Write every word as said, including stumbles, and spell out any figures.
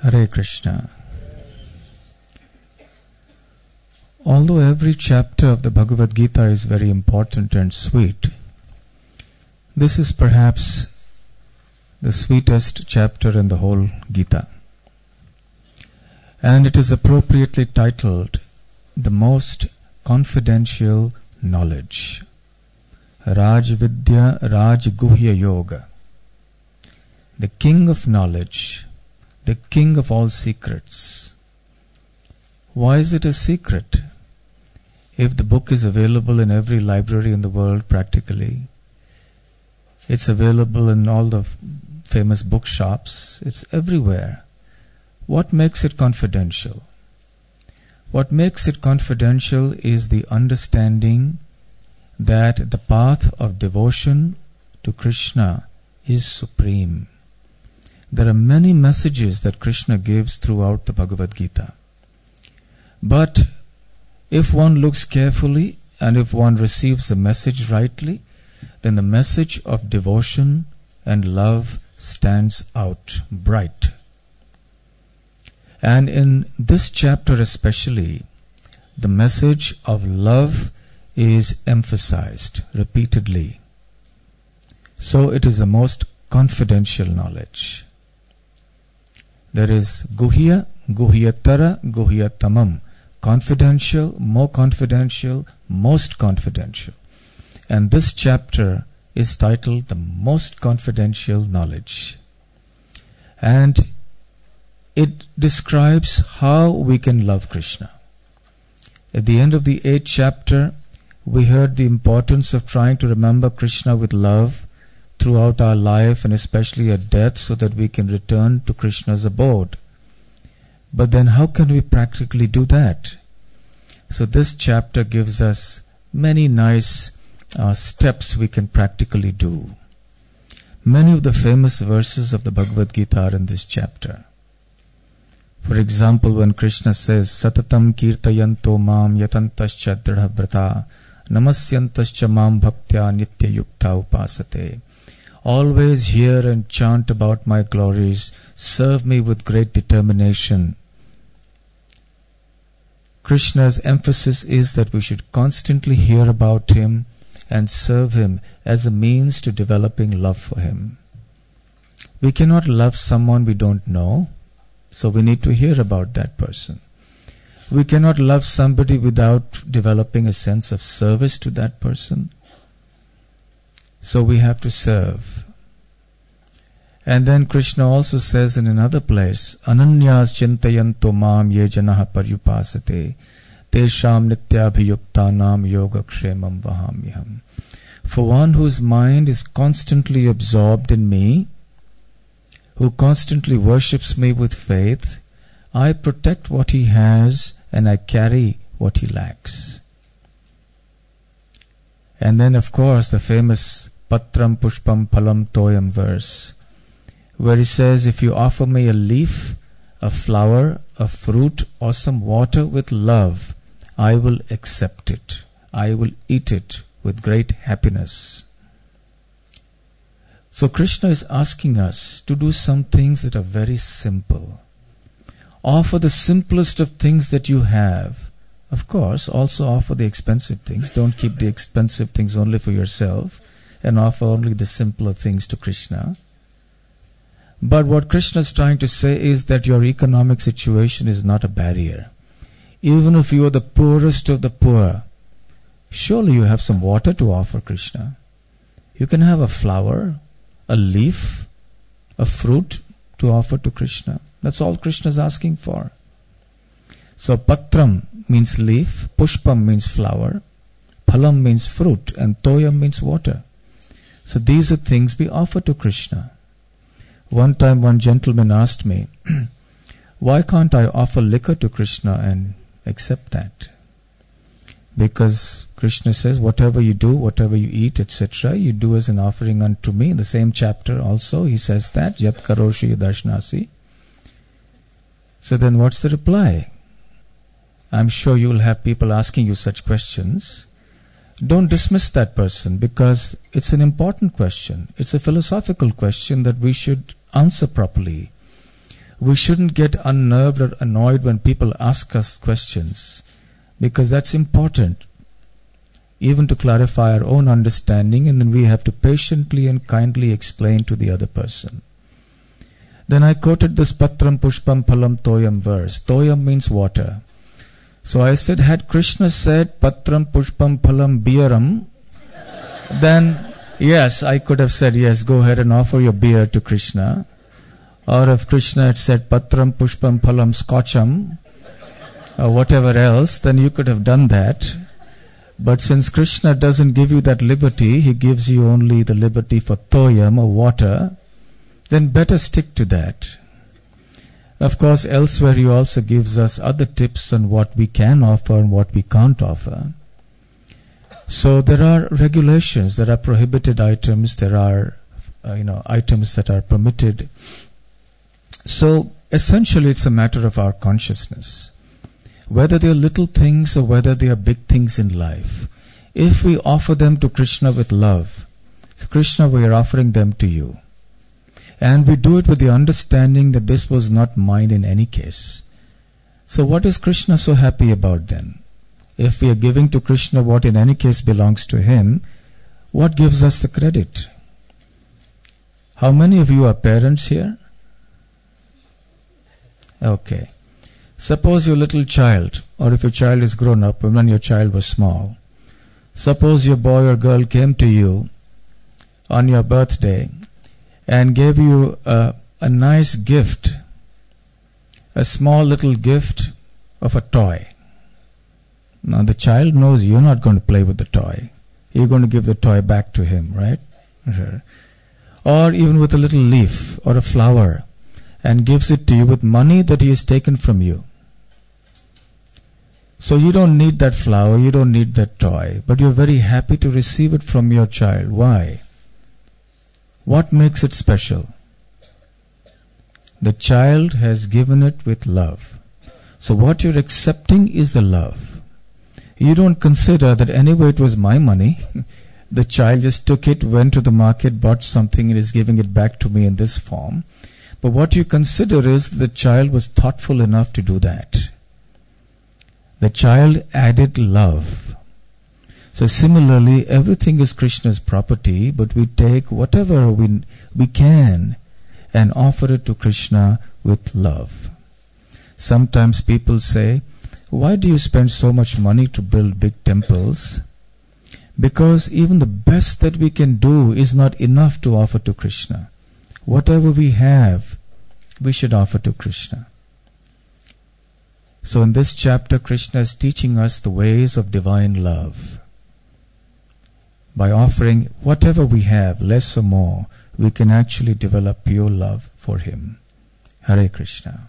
Hare Krishna. Although every chapter of the Bhagavad Gita is very important and sweet, this is perhaps the sweetest chapter in the whole Gita. And it is appropriately titled The Most Confidential Knowledge. Raj Vidya Raj Guhya Yoga. The King of Knowledge, the King of all secrets. Why is it a secret? If the book is available in every library in the world practically, it's available in all the f- famous bookshops, it's everywhere. What makes it confidential? What makes it confidential is the understanding that the path of devotion to Krishna is supreme. There are many messages that Krishna gives throughout the Bhagavad Gita. But if one looks carefully and if one receives the message rightly, then the message of devotion and love stands out bright. And in this chapter especially, the message of love is emphasized repeatedly. So it is the most confidential knowledge. There is Guhya, Guhyatara, Guhyatamam. Confidential, more confidential, most confidential. And this chapter is titled The Most Confidential Knowledge. And it describes how we can love Krishna. At the end of the eighth chapter, we heard the importance of trying to remember Krishna with love throughout our life and especially at death so that we can return to Krishna's abode. But then how can we practically do that? So this chapter gives us many nice uh, steps we can practically do. Many of the famous verses of the Bhagavad Gita are in this chapter. For example, when Krishna says, Satatam kirtayanto mam yatantascha dridhavrata namasyantascha mam bhaktya nitya yukta upasate. Always hear and chant about my glories. Serve me with great determination. Krishna's emphasis is that we should constantly hear about him and serve him as a means to developing love for him. We cannot love someone we don't know, so we need to hear about that person. We cannot love somebody without developing a sense of service to that person. So we have to serve. And then Krishna also says in another place, Ananyas chintayanto mam ye janaha paryupasate tesham nityabhiyuktanam yogakshemam vahamyaham. For one whose mind is constantly absorbed in me, who constantly worships me with faith, I protect what he has and I carry what he lacks. And then of course the famous Patram Pushpam Phalam Toyam verse, where he says, if you offer me a leaf, a flower, a fruit, or some water with love, I will accept it. I will eat it with great happiness. So Krishna is asking us to do some things that are very simple. Offer the simplest of things that you have. Of course, also offer the expensive things. Don't keep the expensive things only for yourself and offer only the simpler things to Krishna. But what Krishna is trying to say is that your economic situation is not a barrier. Even if you are the poorest of the poor, surely you have some water to offer Krishna. You can have a flower, a leaf, a fruit to offer to Krishna. That's all Krishna is asking for. So Patram means leaf, Pushpam means flower, Phalam means fruit, and Toyam means water. So these are things we offer to Krishna. One time one gentleman asked me, why can't I offer liquor to Krishna and accept that? Because Krishna says, whatever you do, whatever you eat, et cetera, you do as an offering unto me. In the same chapter also, he says that, Yat karoshi yadashnasi. So then what's the reply? I'm sure you will have people asking you such questions. Don't dismiss that person because it's an important question. It's a philosophical question that we should answer properly. we shouldn't get unnerved or annoyed when people ask us questions, because that's important, even to clarify our own understanding, and then we have to patiently and kindly explain to the other person. Then I quoted this Patram Pushpam Phalam Toyam verse. Toyam means water. So I said, had Krishna said Patram Pushpam Phalam Beeram, then yes, I could have said, yes, go ahead and offer your beer to Krishna. Or if Krishna had said Patram Pushpam Phalam Scotcham, or whatever else, then you could have done that. But since Krishna doesn't give you that liberty, he gives you only the liberty for Toyam or water, then better stick to that. Of course, elsewhere he also gives us other tips on what we can offer and what we can't offer. So there are regulations, there are prohibited items, there are uh, you know items that are permitted. So essentially it's a matter of our consciousness. Whether they are little things or whether they are big things in life, if we offer them to Krishna with love, so Krishna, we are offering them to you. And we do it with the understanding that this was not mine in any case. So what is Krishna so happy about then? If we are giving to Krishna what in any case belongs to him, what gives us the credit? How many of you are parents here? Okay. Suppose your little child, or if your child is grown up, when your child was small, suppose your boy or girl came to you on your birthday and gave you a, a nice gift, a small little gift of a toy. Now the child knows you're not going to play with the toy. You're going to give the toy back to him, right? Or even with a little leaf or a flower, and gives it to you with money that he has taken from you. So you don't need that flower, you don't need that toy, but you're very happy to receive it from your child. Why? What makes it special? The child has given it with love. So what you're accepting is the love. You don't consider that anyway it was my money. The child just took it, went to the market, bought something and is giving it back to me in this form. But what you consider is the child was thoughtful enough to do that. The child added love. So similarly, everything is Krishna's property, but we take whatever we, we can and offer it to Krishna with love. Sometimes people say, why do you spend so much money to build big temples? Because even the best that we can do is not enough to offer to Krishna. Whatever we have, we should offer to Krishna. So in this chapter, Krishna is teaching us the ways of divine love. By offering whatever we have, less or more, we can actually develop pure love for him. Hare Krishna.